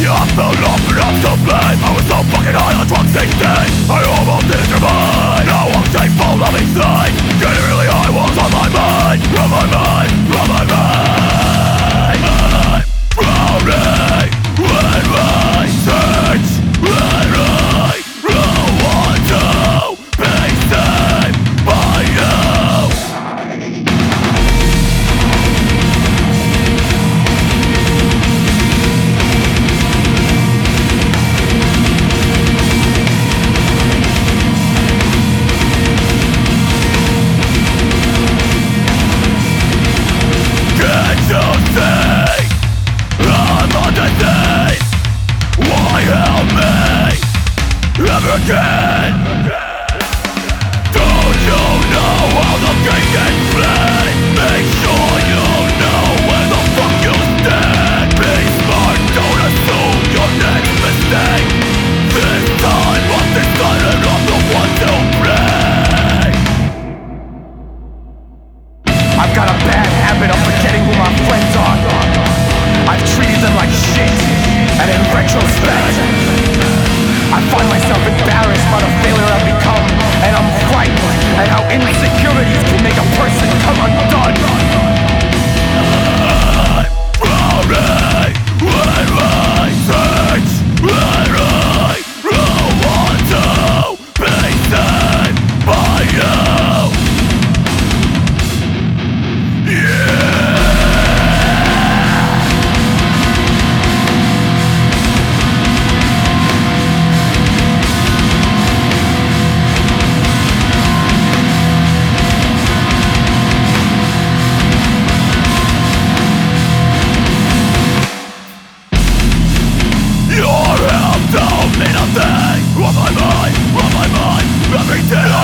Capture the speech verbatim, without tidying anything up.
I felt nothing else to blame. I was so fucking high on drug sixteen, I almost didn't survive. Now I'm safe for loving sight. Getting really high was on my mind. On my mind, on my mind. I'm drowning in my sins, and I don't want to be saved by you. Again. Don't you know how the game can play? Make sure you know where the fuck you stand. Be smart, don't assume your next mistake. This time I'm decided I'm the one to play. I've got a bad habit of forgetting who my friends are. I've treated them like shit, and in retrospect I find myself embarrassed by the failure I've become, and I'm frightened at how insecurities can make a person come undone. I'm drowning in my sins, and I don't want to be saved by you. Yeah. Don't mean a thing. On my mind, on my mind, everything